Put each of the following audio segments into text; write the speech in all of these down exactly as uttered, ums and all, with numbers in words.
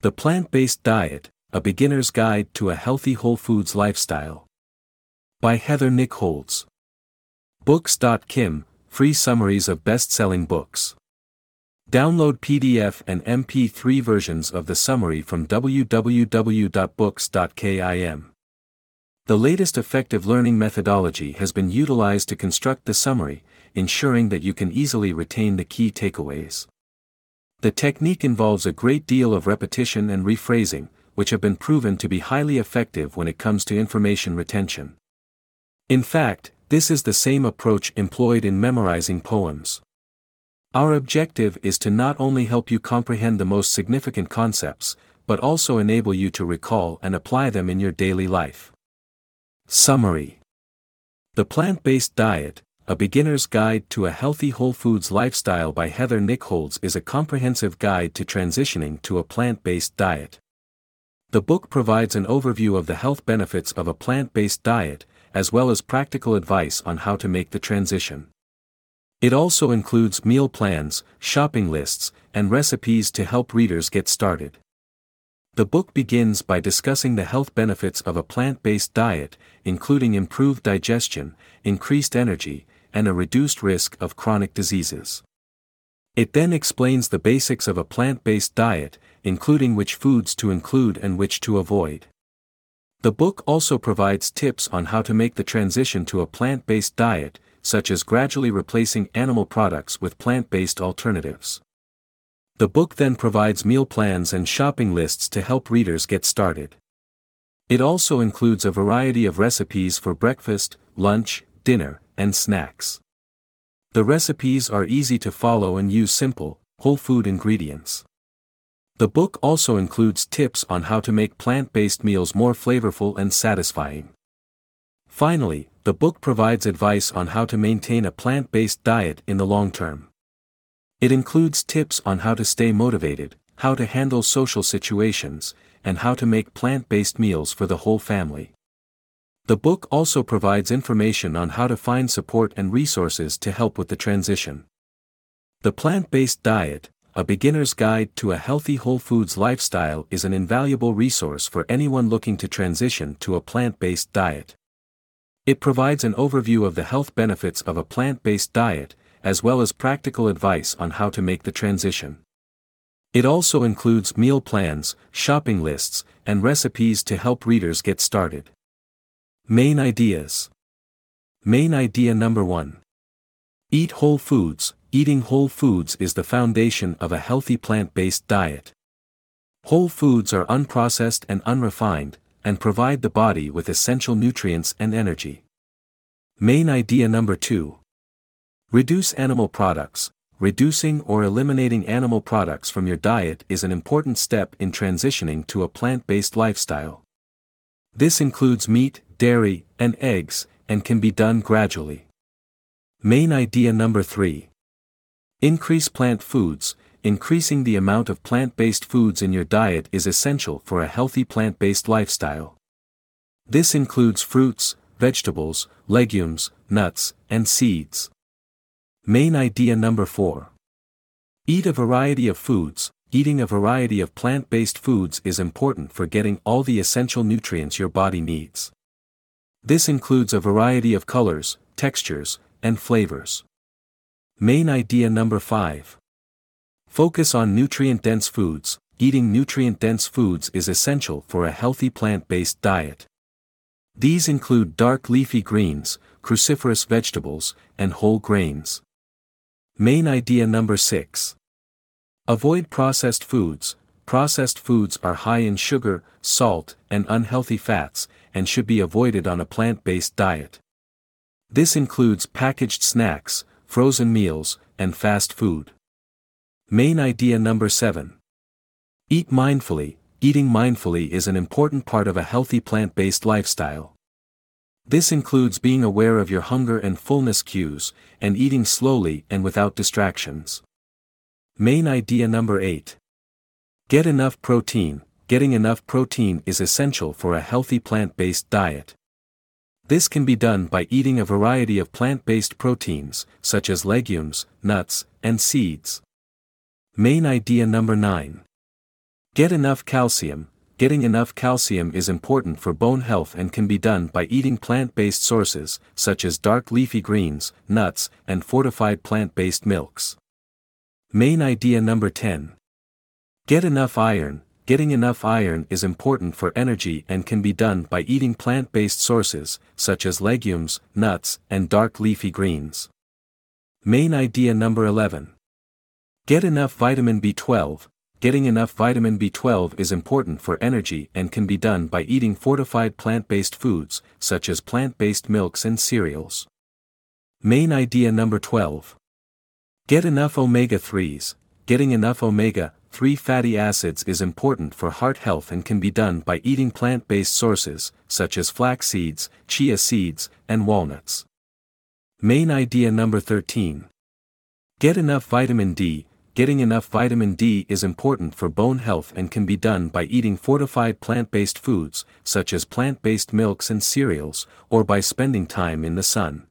The Plant-Based Diet, A Beginner's Guide to a Healthy Whole Foods Lifestyle. By Heather Nichols. Books dot kim, free summaries of best-selling books. Download P D F and M P three versions of the summary from w w w dot books dot kim. The latest effective learning methodology has been utilized to construct the summary, ensuring that you can easily retain the key takeaways. The technique involves a great deal of repetition and rephrasing, which have been proven to be highly effective when it comes to information retention. In fact, this is the same approach employed in memorizing poems. Our objective is to not only help you comprehend the most significant concepts, but also enable you to recall and apply them in your daily life. Summary. The Plant-Based Diet, A Beginner's Guide to a Healthy Whole Foods Lifestyle by Heather Nichols is a comprehensive guide to transitioning to a plant-based diet. The book provides an overview of the health benefits of a plant-based diet, as well as practical advice on how to make the transition. It also includes meal plans, shopping lists, and recipes to help readers get started. The book begins by discussing the health benefits of a plant-based diet, including improved digestion, increased energy, and a reduced risk of chronic diseases. It then explains the basics of a plant-based diet, including which foods to include and which to avoid. The book also provides tips on how to make the transition to a plant-based diet, such as gradually replacing animal products with plant-based alternatives. The book then provides meal plans and shopping lists to help readers get started. It also includes a variety of recipes for breakfast, lunch, dinner, and snacks. The recipes are easy to follow and use simple, whole food ingredients. The book also includes tips on how to make plant-based meals more flavorful and satisfying. Finally, the book provides advice on how to maintain a plant-based diet in the long term. It includes tips on how to stay motivated, how to handle social situations, and how to make plant-based meals for the whole family. The book also provides information on how to find support and resources to help with the transition. The Plant-Based Diet, A Beginner's Guide to a Healthy Whole Foods Lifestyle is an invaluable resource for anyone looking to transition to a plant-based diet. It provides an overview of the health benefits of a plant-based diet, as well as practical advice on how to make the transition. It also includes meal plans, shopping lists, and recipes to help readers get started. Main ideas. Main idea number one. Eat whole foods. Eating whole foods is the foundation of a healthy plant-based diet. Whole foods are unprocessed and unrefined, and provide the body with essential nutrients and energy. Main idea number two. Reduce animal products. Reducing or eliminating animal products from your diet is an important step in transitioning to a plant-based lifestyle. This includes meat, dairy, and eggs, and can be done gradually. Main idea number three. Increase plant foods. Increasing the amount of plant-based foods in your diet is essential for a healthy plant-based lifestyle. This includes fruits, vegetables, legumes, nuts, and seeds. Main idea number four. Eat a variety of foods. Eating a variety of plant-based foods is important for getting all the essential nutrients your body needs. This includes a variety of colors, textures, and flavors. Main idea number five. Focus on nutrient-dense foods. Eating nutrient-dense foods is essential for a healthy plant-based diet. These include dark leafy greens, cruciferous vegetables, and whole grains. Main idea number six. Avoid processed foods. Processed foods are high in sugar, salt, and unhealthy fats, and should be avoided on a plant-based diet. This includes packaged snacks, frozen meals, and fast food. Main idea number seven. Eat mindfully. Eating mindfully is an important part of a healthy plant-based lifestyle. This includes being aware of your hunger and fullness cues, and eating slowly and without distractions. Main idea number eight. Get enough protein. Getting enough protein is essential for a healthy plant-based diet. This can be done by eating a variety of plant-based proteins, such as legumes, nuts, and seeds. Main idea number nine. Get enough calcium. Getting enough calcium is important for bone health and can be done by eating plant-based sources, such as dark leafy greens, nuts, and fortified plant-based milks. Main idea number ten. Get enough iron. Getting enough iron is important for energy and can be done by eating plant-based sources, such as legumes, nuts, and dark leafy greens. Main idea number eleven. Get enough vitamin B twelve. Getting enough vitamin B twelve is important for energy and can be done by eating fortified plant-based foods, such as plant-based milks and cereals. Main idea number twelve. Get enough omega threes. Getting enough omega three fatty acids is important for heart health and can be done by eating plant-based sources, such as flax seeds, chia seeds, and walnuts. Main idea number thirteen. Get enough vitamin D. Getting enough vitamin D is important for bone health and can be done by eating fortified plant-based foods, such as plant-based milks and cereals, or by spending time in the sun.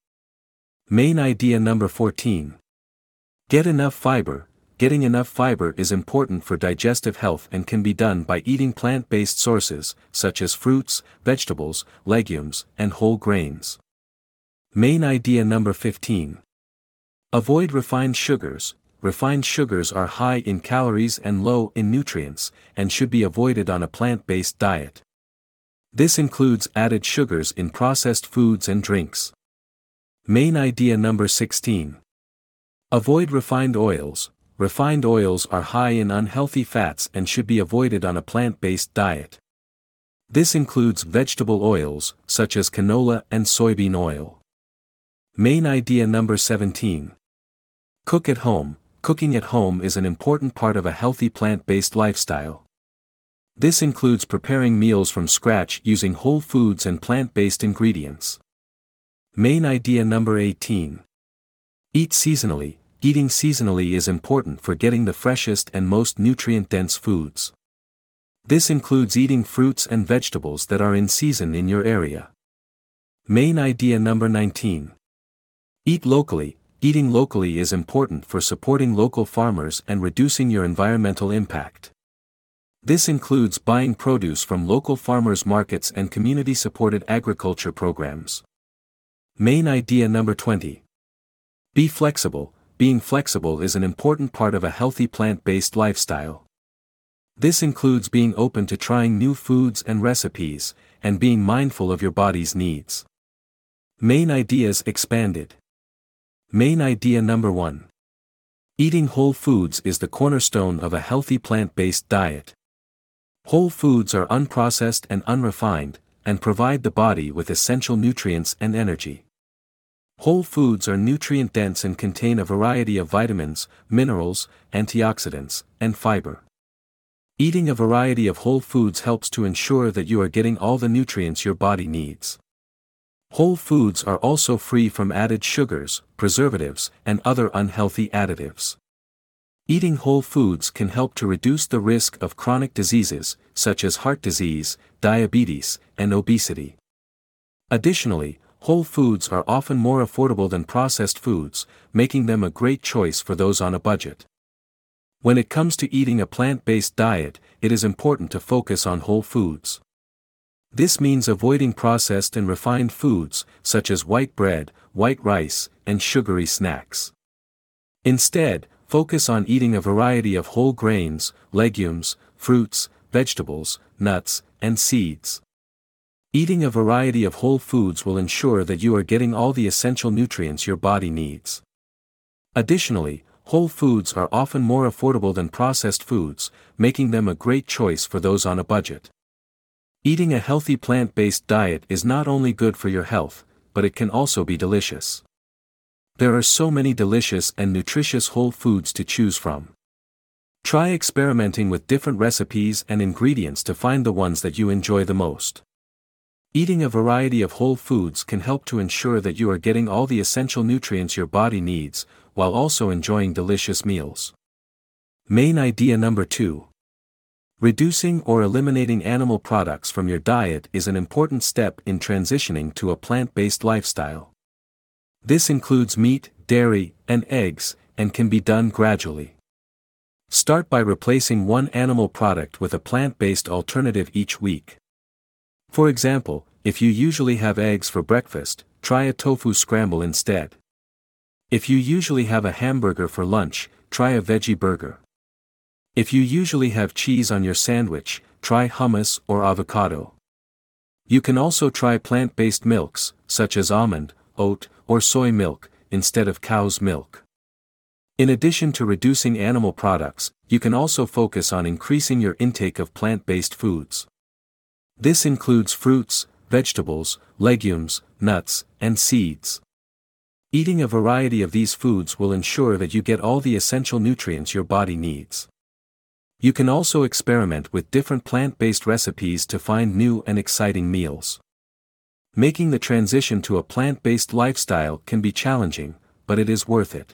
Main idea number fourteen. Get enough fiber. Getting enough fiber is important for digestive health and can be done by eating plant-based sources, such as fruits, vegetables, legumes, and whole grains. Main idea number fifteen. Avoid refined sugars. Refined sugars are high in calories and low in nutrients, and should be avoided on a plant-based diet. This includes added sugars in processed foods and drinks. Main idea number sixteen. Avoid refined oils. Refined oils are high in unhealthy fats and should be avoided on a plant-based diet. This includes vegetable oils, such as canola and soybean oil. Main idea number seventeen. Cook at home. Cooking at home is an important part of a healthy plant-based lifestyle. This includes preparing meals from scratch using whole foods and plant-based ingredients. Main idea number eighteen. Eat seasonally. Eating seasonally is important for getting the freshest and most nutrient-dense foods. This includes eating fruits and vegetables that are in season in your area. Main idea number nineteen. Eat locally. Eating locally is important for supporting local farmers and reducing your environmental impact. This includes buying produce from local farmers markets and community-supported agriculture programs. Main idea number twenty. Be flexible. Being flexible is an important part of a healthy plant-based lifestyle. This includes being open to trying new foods and recipes, and being mindful of your body's needs. Main ideas expanded. Main idea number one. Eating whole foods is the cornerstone of a healthy plant-based diet. Whole foods are unprocessed and unrefined, and provide the body with essential nutrients and energy. Whole foods are nutrient-dense and contain a variety of vitamins, minerals, antioxidants, and fiber. Eating a variety of whole foods helps to ensure that you are getting all the nutrients your body needs. Whole foods are also free from added sugars, preservatives, and other unhealthy additives. Eating whole foods can help to reduce the risk of chronic diseases, such as heart disease, diabetes, and obesity. Additionally, whole foods are often more affordable than processed foods, making them a great choice for those on a budget. When it comes to eating a plant-based diet, it is important to focus on whole foods. This means avoiding processed and refined foods, such as white bread, white rice, and sugary snacks. Instead, focus on eating a variety of whole grains, legumes, fruits, vegetables, nuts, and seeds. Eating a variety of whole foods will ensure that you are getting all the essential nutrients your body needs. Additionally, whole foods are often more affordable than processed foods, making them a great choice for those on a budget. Eating a healthy plant-based diet is not only good for your health, but it can also be delicious. There are so many delicious and nutritious whole foods to choose from. Try experimenting with different recipes and ingredients to find the ones that you enjoy the most. Eating a variety of whole foods can help to ensure that you are getting all the essential nutrients your body needs, while also enjoying delicious meals. Main idea number two. Reducing or eliminating animal products from your diet is an important step in transitioning to a plant-based lifestyle. This includes meat, dairy, and eggs, and can be done gradually. Start by replacing one animal product with a plant-based alternative each week. For example, if you usually have eggs for breakfast, try a tofu scramble instead. If you usually have a hamburger for lunch, try a veggie burger. If you usually have cheese on your sandwich, try hummus or avocado. You can also try plant-based milks, such as almond, oat, or soy milk, instead of cow's milk. In addition to reducing animal products, you can also focus on increasing your intake of plant-based foods. This includes fruits, vegetables, legumes, nuts, and seeds. Eating a variety of these foods will ensure that you get all the essential nutrients your body needs. You can also experiment with different plant-based recipes to find new and exciting meals. Making the transition to a plant-based lifestyle can be challenging, but it is worth it.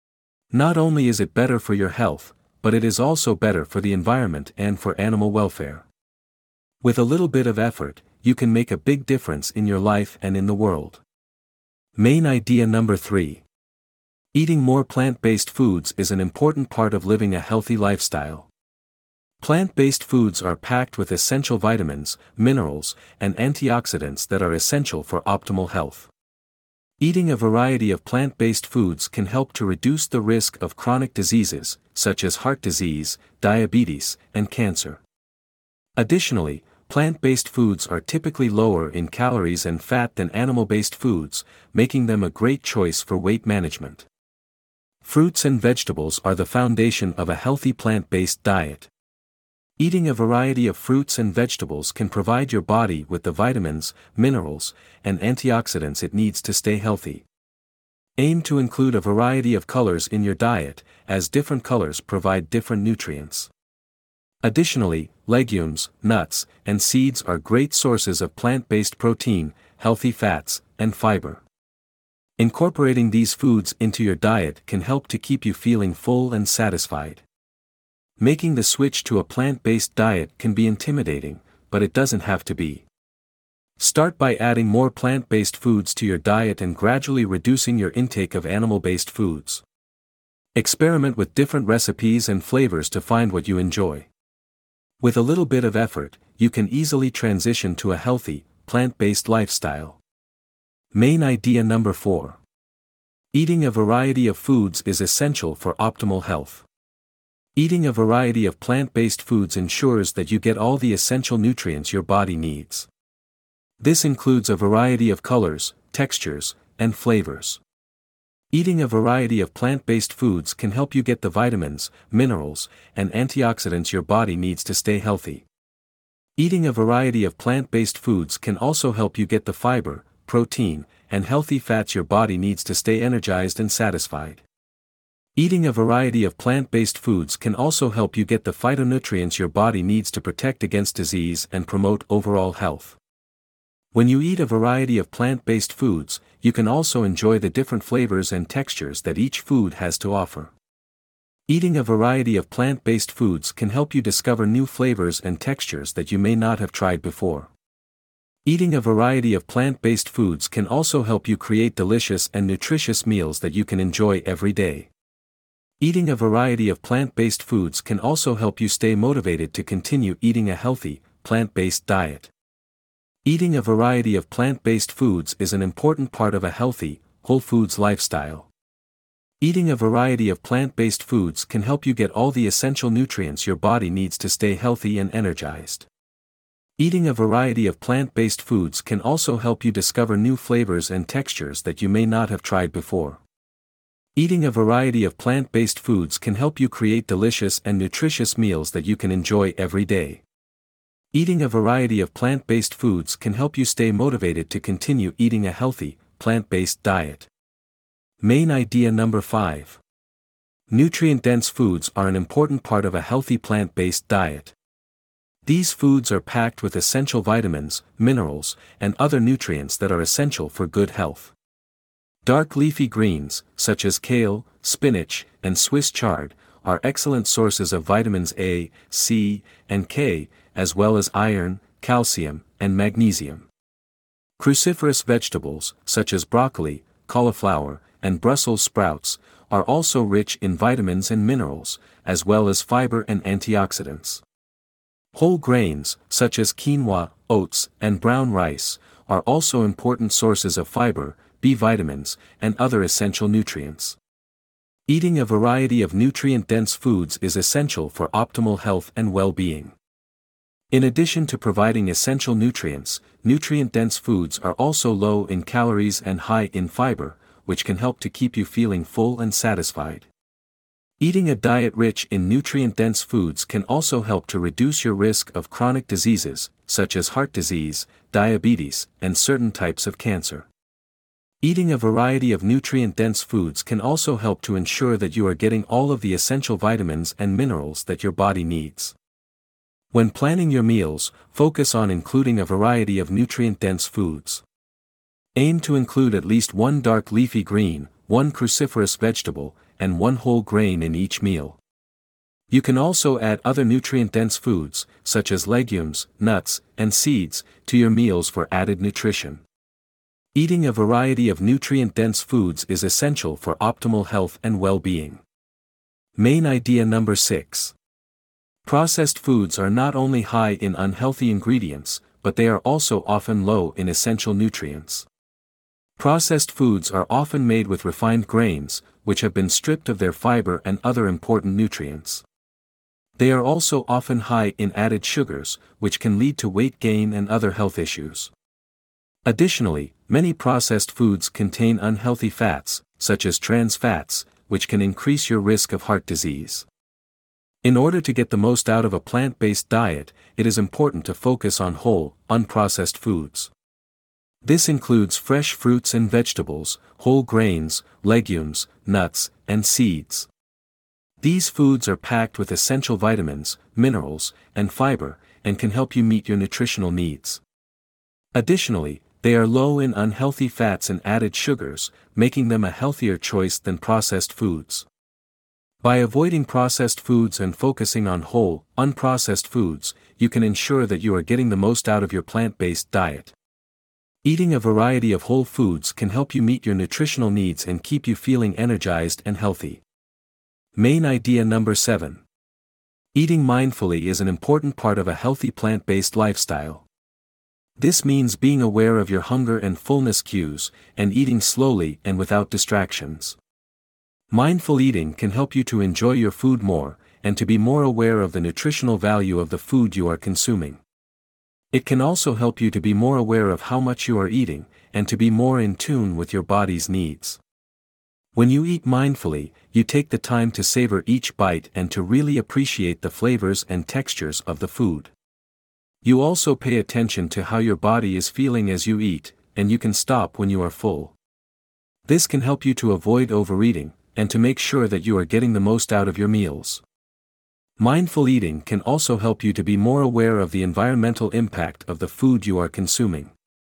Not only is it better for your health, but it is also better for the environment and for animal welfare. With a little bit of effort, you can make a big difference in your life and in the world. Main idea number three. Eating more plant-based foods is an important part of living a healthy lifestyle. Plant-based foods are packed with essential vitamins, minerals, and antioxidants that are essential for optimal health. Eating a variety of plant-based foods can help to reduce the risk of chronic diseases, such as heart disease, diabetes, and cancer. Additionally, plant-based foods are typically lower in calories and fat than animal-based foods, making them a great choice for weight management. Fruits and vegetables are the foundation of a healthy plant-based diet. Eating a variety of fruits and vegetables can provide your body with the vitamins, minerals, and antioxidants it needs to stay healthy. Aim to include a variety of colors in your diet, as different colors provide different nutrients. Additionally, legumes, nuts, and seeds are great sources of plant-based protein, healthy fats, and fiber. Incorporating these foods into your diet can help to keep you feeling full and satisfied. Making the switch to a plant-based diet can be intimidating, but it doesn't have to be. Start by adding more plant-based foods to your diet and gradually reducing your intake of animal-based foods. Experiment with different recipes and flavors to find what you enjoy. With a little bit of effort, you can easily transition to a healthy, plant-based lifestyle. Main idea number four. Eating a variety of foods is essential for optimal health. Eating a variety of plant-based foods ensures that you get all the essential nutrients your body needs. This includes a variety of colors, textures, and flavors. Eating a variety of plant-based foods can help you get the vitamins, minerals, and antioxidants your body needs to stay healthy. Eating a variety of plant-based foods can also help you get the fiber, protein, and healthy fats your body needs to stay energized and satisfied. Eating a variety of plant-based foods can also help you get the phytonutrients your body needs to protect against disease and promote overall health. When you eat a variety of plant-based foods, you can also enjoy the different flavors and textures that each food has to offer. Eating a variety of plant-based foods can help you discover new flavors and textures that you may not have tried before. Eating a variety of plant-based foods can also help you create delicious and nutritious meals that you can enjoy every day. Eating a variety of plant-based foods can also help you stay motivated to continue eating a healthy, plant-based diet. Eating a variety of plant-based foods is an important part of a healthy, whole foods lifestyle. Eating a variety of plant-based foods can help you get all the essential nutrients your body needs to stay healthy and energized. Eating a variety of plant-based foods can also help you discover new flavors and textures that you may not have tried before. Eating a variety of plant-based foods can help you create delicious and nutritious meals that you can enjoy every day. Eating a variety of plant-based foods can help you stay motivated to continue eating a healthy, plant-based diet. Main idea number five. Nutrient-dense foods are an important part of a healthy plant-based diet. These foods are packed with essential vitamins, minerals, and other nutrients that are essential for good health. Dark leafy greens, such as kale, spinach, and Swiss chard, are excellent sources of vitamins A, C, and K, as well as iron, calcium, and magnesium. Cruciferous vegetables, such as broccoli, cauliflower, and Brussels sprouts, are also rich in vitamins and minerals, as well as fiber and antioxidants. Whole grains, such as quinoa, oats, and brown rice, are also important sources of fiber, B vitamins, and other essential nutrients. Eating a variety of nutrient-dense foods is essential for optimal health and well-being. In addition to providing essential nutrients, nutrient-dense foods are also low in calories and high in fiber, which can help to keep you feeling full and satisfied. Eating a diet rich in nutrient-dense foods can also help to reduce your risk of chronic diseases, such as heart disease, diabetes, and certain types of cancer. Eating a variety of nutrient-dense foods can also help to ensure that you are getting all of the essential vitamins and minerals that your body needs. When planning your meals, focus on including a variety of nutrient-dense foods. Aim to include at least one dark leafy green, one cruciferous vegetable, and one whole grain in each meal. You can also add other nutrient-dense foods, such as legumes, nuts, and seeds, to your meals for added nutrition. Eating a variety of nutrient-dense foods is essential for optimal health and well-being. Main idea number six. Processed foods are not only high in unhealthy ingredients, but they are also often low in essential nutrients. Processed foods are often made with refined grains, which have been stripped of their fiber and other important nutrients. They are also often high in added sugars, which can lead to weight gain and other health issues. Additionally, many processed foods contain unhealthy fats, such as trans fats, which can increase your risk of heart disease. In order to get the most out of a plant-based diet, it is important to focus on whole, unprocessed foods. This includes fresh fruits and vegetables, whole grains, legumes, nuts, and seeds. These foods are packed with essential vitamins, minerals, and fiber, and can help you meet your nutritional needs. Additionally, they are low in unhealthy fats and added sugars, making them a healthier choice than processed foods. By avoiding processed foods and focusing on whole, unprocessed foods, you can ensure that you are getting the most out of your plant-based diet. Eating a variety of whole foods can help you meet your nutritional needs and keep you feeling energized and healthy. Main idea number seven. Eating mindfully is an important part of a healthy plant-based lifestyle. This means being aware of your hunger and fullness cues, and eating slowly and without distractions. Mindful eating can help you to enjoy your food more, and to be more aware of the nutritional value of the food you are consuming. It can also help you to be more aware of how much you are eating, and to be more in tune with your body's needs. When you eat mindfully, you take the time to savor each bite and to really appreciate the flavors and textures of the food. You also pay attention to how your body is feeling as you eat, and you can stop when you are full. This can help you to avoid overeating, and to make sure that you are getting the most out of your meals. Mindful eating can also help you to be more aware of the environmental impact of the food you are consuming.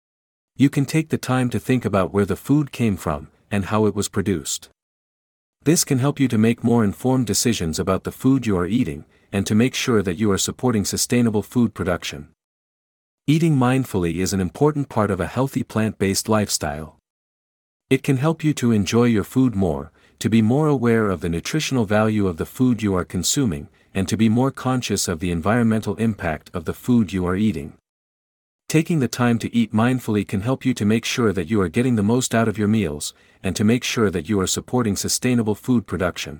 You can take the time to think about where the food came from, and how it was produced. This can help you to make more informed decisions about the food you are eating, and to make sure that you are supporting sustainable food production. Eating mindfully is an important part of a healthy plant-based lifestyle. It can help you to enjoy your food more, to be more aware of the nutritional value of the food you are consuming, and to be more conscious of the environmental impact of the food you are eating. Taking the time to eat mindfully can help you to make sure that you are getting the most out of your meals, and to make sure that you are supporting sustainable food production.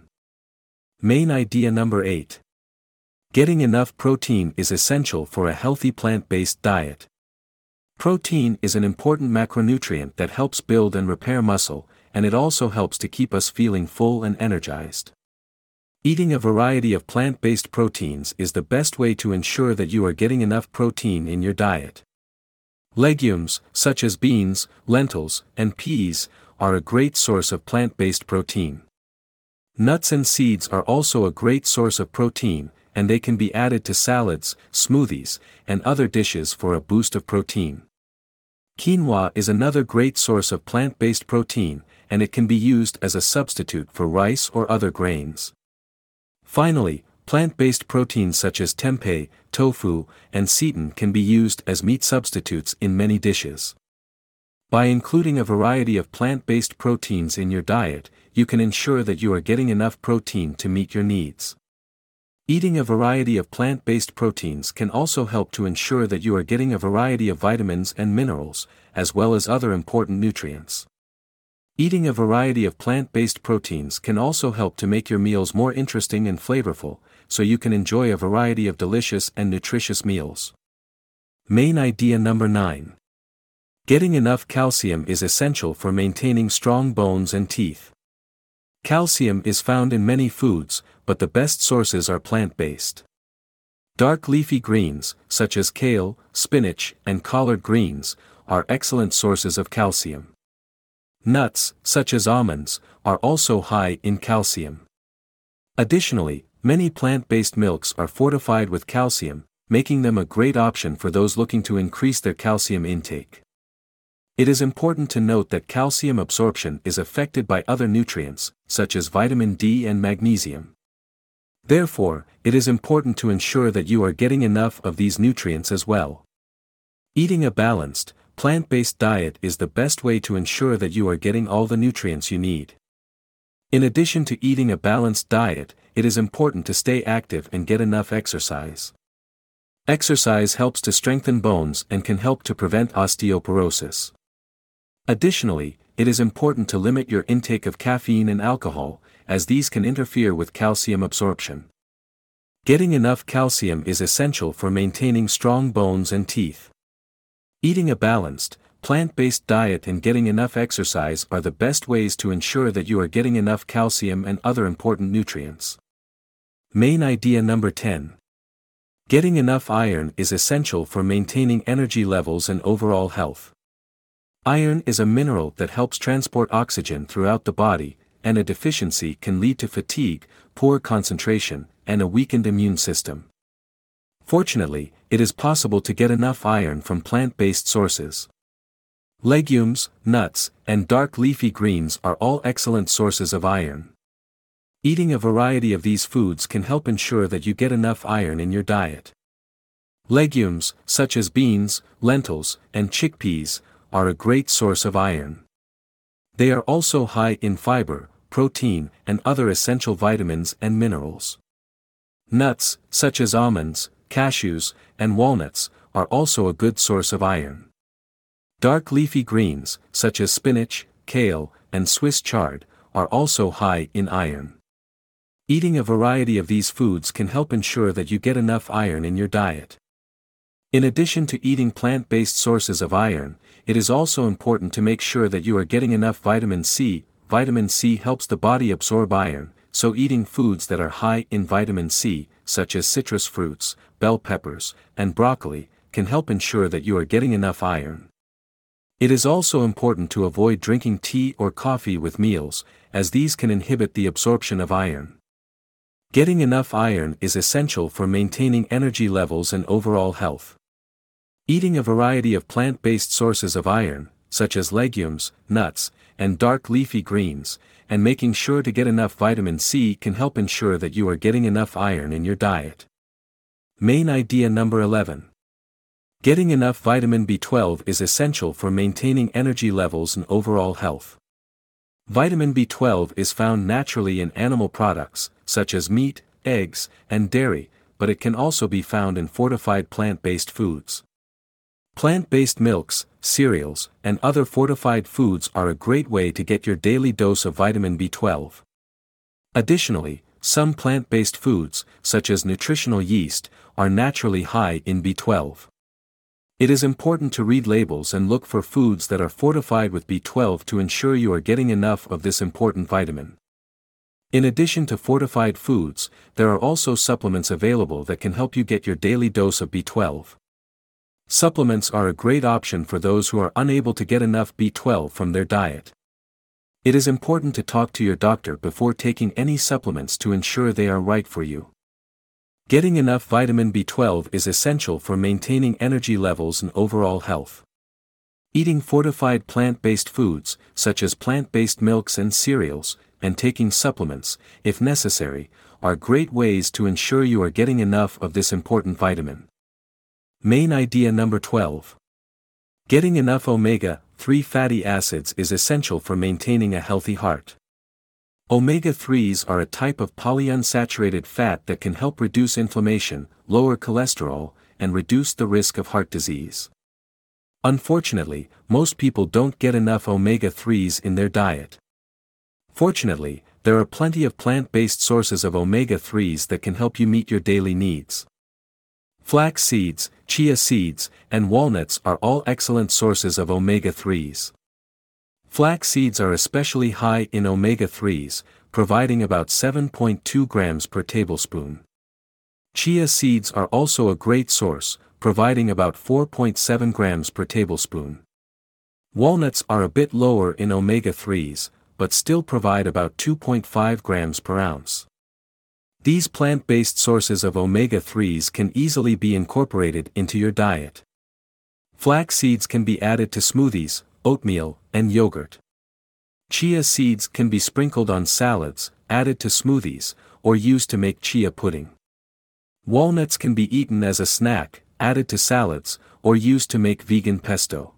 Main idea number eight. Getting enough protein is essential for a healthy plant-based diet. Protein is an important macronutrient that helps build and repair muscle, and it also helps to keep us feeling full and energized. Eating a variety of plant-based proteins is the best way to ensure that you are getting enough protein in your diet. Legumes, such as beans, lentils, and peas, are a great source of plant-based protein. Nuts and seeds are also a great source of protein, and they can be added to salads, smoothies, and other dishes for a boost of protein. Quinoa is another great source of plant-based protein, and it can be used as a substitute for rice or other grains. Finally, plant-based proteins such as tempeh, tofu, and seitan can be used as meat substitutes in many dishes. By including a variety of plant-based proteins in your diet, you can ensure that you are getting enough protein to meet your needs. Eating a variety of plant-based proteins can also help to ensure that you are getting a variety of vitamins and minerals, as well as other important nutrients. Eating a variety of plant-based proteins can also help to make your meals more interesting and flavorful, so you can enjoy a variety of delicious and nutritious meals. Main idea number nine. Getting enough calcium is essential for maintaining strong bones and teeth. Calcium is found in many foods, but the best sources are plant-based. Dark leafy greens, such as kale, spinach, and collard greens, are excellent sources of calcium. Nuts, such as almonds, are also high in calcium. Additionally, many plant-based milks are fortified with calcium, making them a great option for those looking to increase their calcium intake. It is important to note that calcium absorption is affected by other nutrients, such as vitamin D and magnesium. Therefore, it is important to ensure that you are getting enough of these nutrients as well. Eating a balanced, plant-based diet is the best way to ensure that you are getting all the nutrients you need. In addition to eating a balanced diet, it is important to stay active and get enough exercise. Exercise helps to strengthen bones and can help to prevent osteoporosis. Additionally, it is important to limit your intake of caffeine and alcohol, as these can interfere with calcium absorption. Getting enough calcium is essential for maintaining strong bones and teeth. Eating a balanced, plant-based diet and getting enough exercise are the best ways to ensure that you are getting enough calcium and other important nutrients. Main idea number ten. Getting enough iron is essential for maintaining energy levels and overall health. Iron is a mineral that helps transport oxygen throughout the body, and a deficiency can lead to fatigue, poor concentration, and a weakened immune system. Fortunately, it is possible to get enough iron from plant-based sources. Legumes, nuts, and dark leafy greens are all excellent sources of iron. Eating a variety of these foods can help ensure that you get enough iron in your diet. Legumes, such as beans, lentils, and chickpeas, are a great source of iron. They are also high in fiber, protein, and other essential vitamins and minerals. Nuts, such as almonds, cashews, and walnuts, are also a good source of iron. Dark leafy greens, such as spinach, kale, and Swiss chard, are also high in iron. Eating a variety of these foods can help ensure that you get enough iron in your diet. In addition to eating plant-based sources of iron, it is also important to make sure that you are getting enough vitamin C. Vitamin C helps the body absorb iron, so eating foods that are high in vitamin C, such as citrus fruits, bell peppers, and broccoli, can help ensure that you are getting enough iron. It is also important to avoid drinking tea or coffee with meals, as these can inhibit the absorption of iron. Getting enough iron is essential for maintaining energy levels and overall health. Eating a variety of plant-based sources of iron, such as legumes, nuts, and dark leafy greens, and making sure to get enough vitamin C can help ensure that you are getting enough iron in your diet. Main idea number eleven. Getting enough vitamin B twelve is essential for maintaining energy levels and overall health. Vitamin B twelve is found naturally in animal products, such as meat, eggs, and dairy, but it can also be found in fortified plant-based foods. Plant-based milks, cereals, and other fortified foods are a great way to get your daily dose of vitamin B twelve. Additionally, some plant-based foods, such as nutritional yeast, are naturally high in B twelve. It is important to read labels and look for foods that are fortified with B twelve to ensure you are getting enough of this important vitamin. In addition to fortified foods, there are also supplements available that can help you get your daily dose of B twelve. Supplements are a great option for those who are unable to get enough B twelve from their diet. It is important to talk to your doctor before taking any supplements to ensure they are right for you. Getting enough vitamin B twelve is essential for maintaining energy levels and overall health. Eating fortified plant-based foods, such as plant-based milks and cereals, and taking supplements, if necessary, are great ways to ensure you are getting enough of this important vitamin. Main idea number twelve. Getting enough omega three fatty acids is essential for maintaining a healthy heart. omega threes are a type of polyunsaturated fat that can help reduce inflammation, lower cholesterol, and reduce the risk of heart disease. Unfortunately, most people don't get enough omega threes in their diet. Fortunately, there are plenty of plant-based sources of omega threes that can help you meet your daily needs. Flax seeds, chia seeds, and walnuts are all excellent sources of omega threes. Flax seeds are especially high in omega threes, providing about seven point two grams per tablespoon. Chia seeds are also a great source, providing about four point seven grams per tablespoon. Walnuts are a bit lower in omega threes, but still provide about two point five grams per ounce. These plant-based sources of omega threes can easily be incorporated into your diet. Flax seeds can be added to smoothies, oatmeal, and yogurt. Chia seeds can be sprinkled on salads, added to smoothies, or used to make chia pudding. Walnuts can be eaten as a snack, added to salads, or used to make vegan pesto.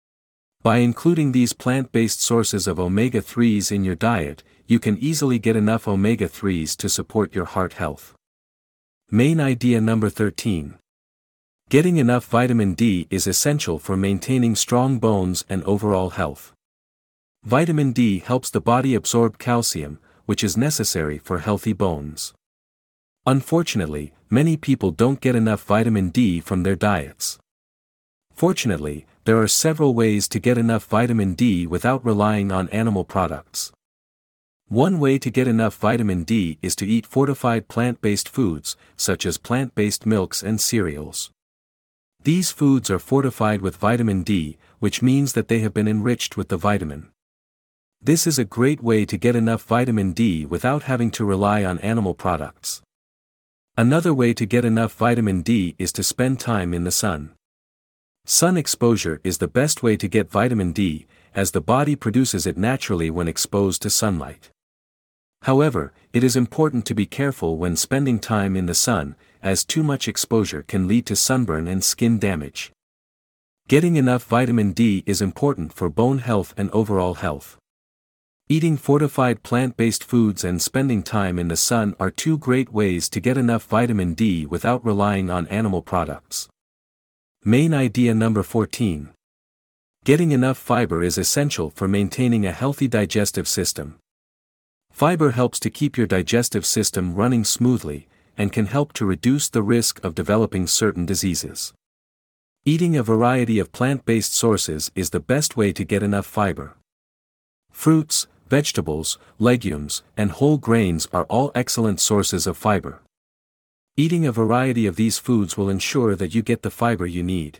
By including these plant-based sources of omega threes in your diet, you can easily get enough omega threes to support your heart health. Main idea number thirteen. Getting enough vitamin D is essential for maintaining strong bones and overall health. Vitamin D helps the body absorb calcium, which is necessary for healthy bones. Unfortunately, many people don't get enough vitamin D from their diets. Fortunately, there are several ways to get enough vitamin D without relying on animal products. One way to get enough vitamin D is to eat fortified plant-based foods, such as plant-based milks and cereals. These foods are fortified with vitamin D, which means that they have been enriched with the vitamin. This is a great way to get enough vitamin D without having to rely on animal products. Another way to get enough vitamin D is to spend time in the sun. Sun exposure is the best way to get vitamin D, as the body produces it naturally when exposed to sunlight. However, it is important to be careful when spending time in the sun, as too much exposure can lead to sunburn and skin damage. Getting enough vitamin D is important for bone health and overall health. Eating fortified plant-based foods and spending time in the sun are two great ways to get enough vitamin D without relying on animal products. Main idea number fourteen. Getting enough fiber is essential for maintaining a healthy digestive system. Fiber helps to keep your digestive system running smoothly, and can help to reduce the risk of developing certain diseases. Eating a variety of plant-based sources is the best way to get enough fiber. Fruits, vegetables, legumes, and whole grains are all excellent sources of fiber. Eating a variety of these foods will ensure that you get the fiber you need.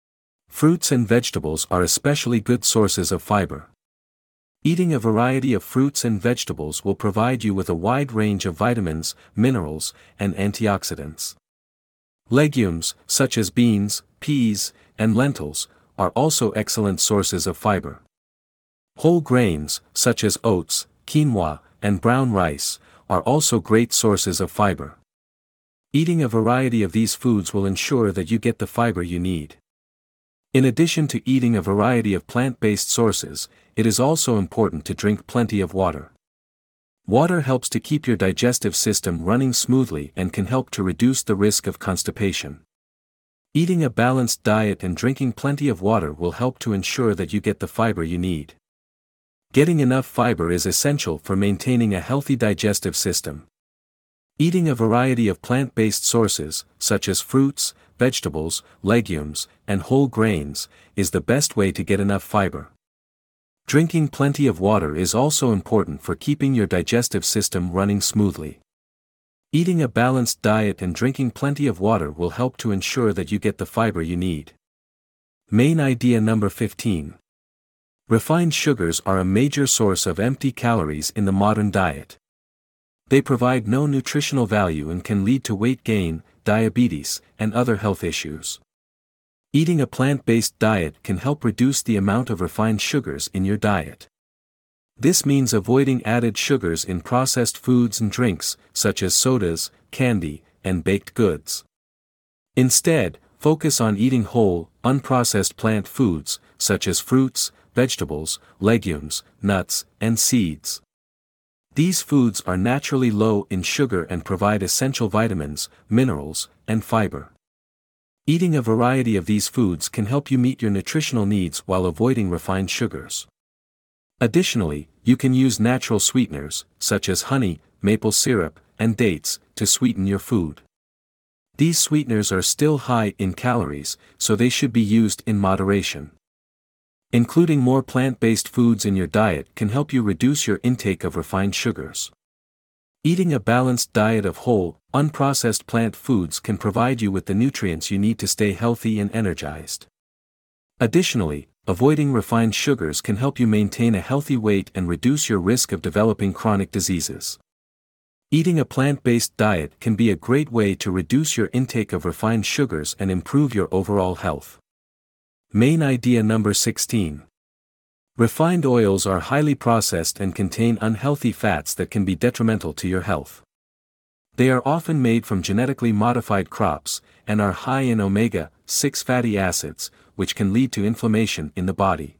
Fruits and vegetables are especially good sources of fiber. Eating a variety of fruits and vegetables will provide you with a wide range of vitamins, minerals, and antioxidants. Legumes, such as beans, peas, and lentils, are also excellent sources of fiber. Whole grains, such as oats, quinoa, and brown rice, are also great sources of fiber. Eating a variety of these foods will ensure that you get the fiber you need. In addition to eating a variety of plant-based sources, it is also important to drink plenty of water. Water helps to keep your digestive system running smoothly and can help to reduce the risk of constipation. Eating a balanced diet and drinking plenty of water will help to ensure that you get the fiber you need. Getting enough fiber is essential for maintaining a healthy digestive system. Eating a variety of plant-based sources, such as fruits, vegetables, legumes, and whole grains, is the best way to get enough fiber. Drinking plenty of water is also important for keeping your digestive system running smoothly. Eating a balanced diet and drinking plenty of water will help to ensure that you get the fiber you need. Main idea number fifteen. Refined sugars are a major source of empty calories in the modern diet. They provide no nutritional value and can lead to weight gain, diabetes, and other health issues. Eating a plant-based diet can help reduce the amount of refined sugars in your diet. This means avoiding added sugars in processed foods and drinks, such as sodas, candy, and baked goods. Instead, focus on eating whole, unprocessed plant foods, such as fruits, vegetables, legumes, nuts, and seeds. These foods are naturally low in sugar and provide essential vitamins, minerals, and fiber. Eating a variety of these foods can help you meet your nutritional needs while avoiding refined sugars. Additionally, you can use natural sweeteners, such as honey, maple syrup, and dates, to sweeten your food. These sweeteners are still high in calories, so they should be used in moderation. Including more plant-based foods in your diet can help you reduce your intake of refined sugars. Eating a balanced diet of whole, unprocessed plant foods can provide you with the nutrients you need to stay healthy and energized. Additionally, avoiding refined sugars can help you maintain a healthy weight and reduce your risk of developing chronic diseases. Eating a plant-based diet can be a great way to reduce your intake of refined sugars and improve your overall health. Main idea number sixteen. Refined oils are highly processed and contain unhealthy fats that can be detrimental to your health. They are often made from genetically modified crops, and are high in omega six fatty acids, which can lead to inflammation in the body.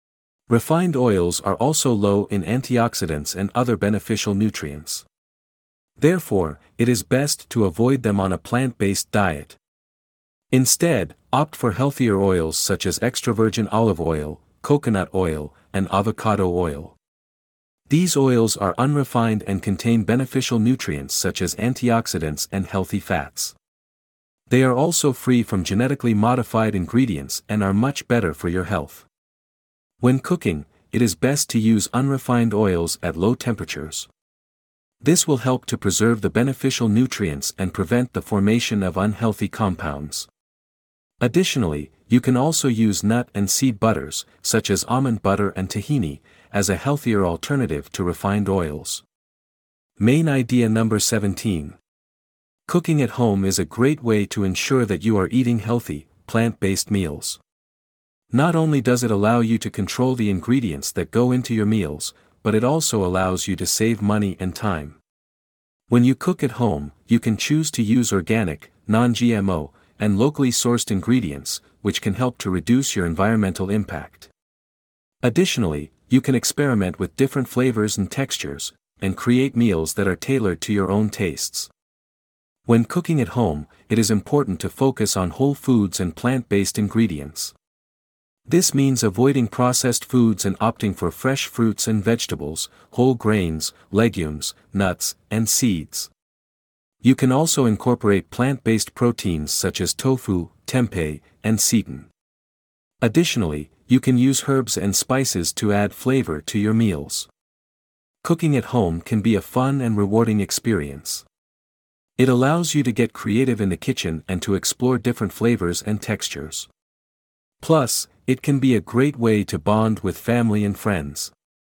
Refined oils are also low in antioxidants and other beneficial nutrients. Therefore, it is best to avoid them on a plant-based diet. Instead, opt for healthier oils such as extra virgin olive oil, coconut oil, and avocado oil. These oils are unrefined and contain beneficial nutrients such as antioxidants and healthy fats. They are also free from genetically modified ingredients and are much better for your health. When cooking, it is best to use unrefined oils at low temperatures. This will help to preserve the beneficial nutrients and prevent the formation of unhealthy compounds. Additionally, you can also use nut and seed butters, such as almond butter and tahini, as a healthier alternative to refined oils. Main idea number seventeen. Cooking at home is a great way to ensure that you are eating healthy, plant-based meals. Not only does it allow you to control the ingredients that go into your meals, but it also allows you to save money and time. When you cook at home, you can choose to use organic, non-G M O, and locally sourced ingredients, which can help to reduce your environmental impact. Additionally, you can experiment with different flavors and textures, and create meals that are tailored to your own tastes. When cooking at home, it is important to focus on whole foods and plant-based ingredients. This means avoiding processed foods and opting for fresh fruits and vegetables, whole grains, legumes, nuts, and seeds. You can also incorporate plant-based proteins such as tofu, tempeh, and seitan. Additionally, you can use herbs and spices to add flavor to your meals. Cooking at home can be a fun and rewarding experience. It allows you to get creative in the kitchen and to explore different flavors and textures. Plus, it can be a great way to bond with family and friends.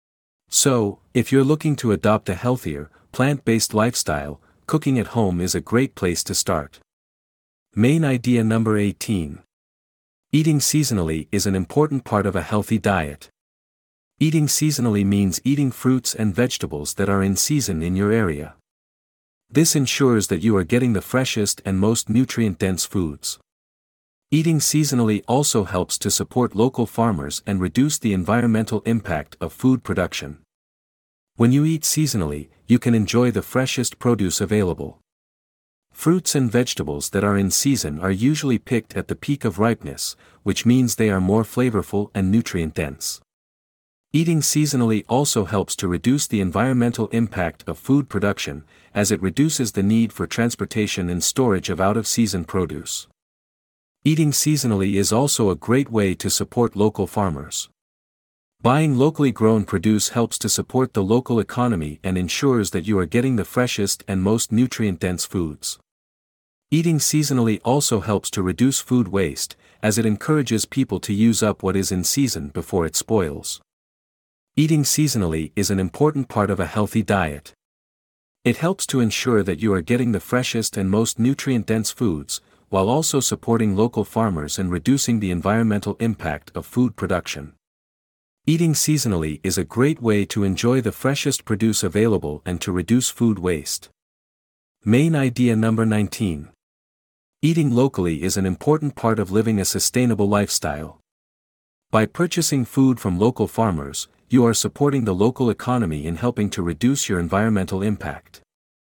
So, if you're looking to adopt a healthier, plant-based lifestyle, cooking at home is a great place to start. Main idea number eighteen. Eating seasonally is an important part of a healthy diet. Eating seasonally means eating fruits and vegetables that are in season in your area. This ensures that you are getting the freshest and most nutrient-dense foods. Eating seasonally also helps to support local farmers and reduce the environmental impact of food production. When you eat seasonally, you can enjoy the freshest produce available. Fruits and vegetables that are in season are usually picked at the peak of ripeness, which means they are more flavorful and nutrient-dense. Eating seasonally also helps to reduce the environmental impact of food production, as it reduces the need for transportation and storage of out-of-season produce. Eating seasonally is also a great way to support local farmers. Buying locally grown produce helps to support the local economy and ensures that you are getting the freshest and most nutrient-dense foods. Eating seasonally also helps to reduce food waste, as it encourages people to use up what is in season before it spoils. Eating seasonally is an important part of a healthy diet. It helps to ensure that you are getting the freshest and most nutrient-dense foods, while also supporting local farmers and reducing the environmental impact of food production. Eating seasonally is a great way to enjoy the freshest produce available and to reduce food waste. Main idea number nineteen. Eating locally is an important part of living a sustainable lifestyle. By purchasing food from local farmers, you are supporting the local economy in helping to reduce your environmental impact.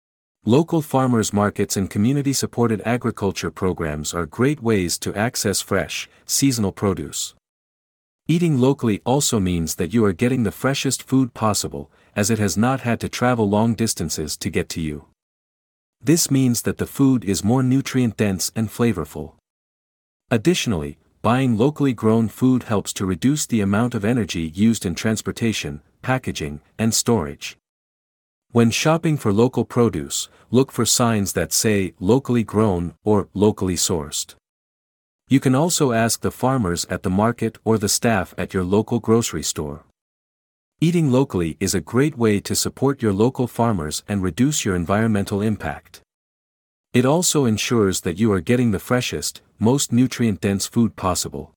Local farmers markets and community-supported agriculture programs are great ways to access fresh, seasonal produce. Eating locally also means that you are getting the freshest food possible, as it has not had to travel long distances to get to you. This means that the food is more nutrient-dense and flavorful. Additionally, buying locally grown food helps to reduce the amount of energy used in transportation, packaging, and storage. When shopping for local produce, look for signs that say locally grown or locally sourced. You can also ask the farmers at the market or the staff at your local grocery store. Eating locally is a great way to support your local farmers and reduce your environmental impact. It also ensures that you are getting the freshest, most nutrient-dense food possible.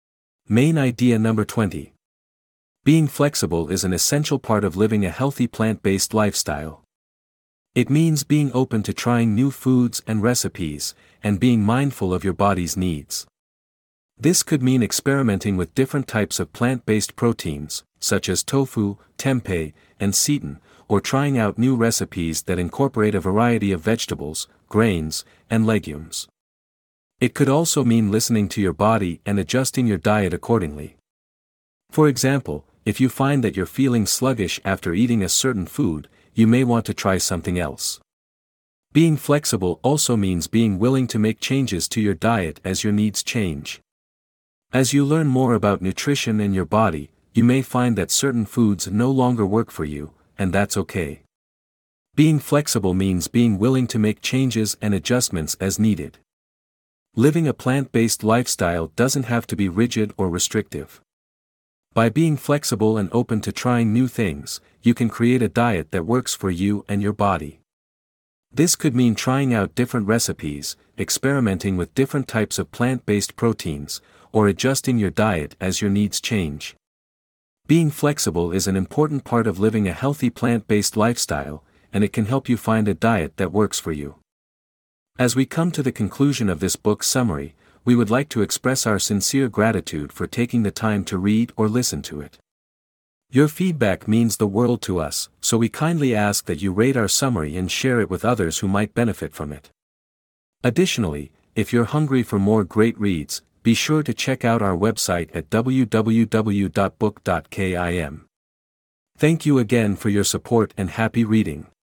Main idea number twenty. Being flexible is an essential part of living a healthy plant-based lifestyle. It means being open to trying new foods and recipes, and being mindful of your body's needs. This could mean experimenting with different types of plant-based proteins, such as tofu, tempeh, and seitan, or trying out new recipes that incorporate a variety of vegetables, grains, and legumes. It could also mean listening to your body and adjusting your diet accordingly. For example, if you find that you're feeling sluggish after eating a certain food, you may want to try something else. Being flexible also means being willing to make changes to your diet as your needs change. As you learn more about nutrition and your body, you may find that certain foods no longer work for you, and that's okay. Being flexible means being willing to make changes and adjustments as needed. Living a plant-based lifestyle doesn't have to be rigid or restrictive. By being flexible and open to trying new things, you can create a diet that works for you and your body. This could mean trying out different recipes, experimenting with different types of plant-based proteins, or adjusting your diet as your needs change. Being flexible is an important part of living a healthy plant-based lifestyle, and it can help you find a diet that works for you. As we come to the conclusion of this book summary, we would like to express our sincere gratitude for taking the time to read or listen to it. Your feedback means the world to us, so we kindly ask that you rate our summary and share it with others who might benefit from it. Additionally, if you're hungry for more great reads, be sure to check out our website at w w w dot book dot kim. Thank you again for your support and happy reading.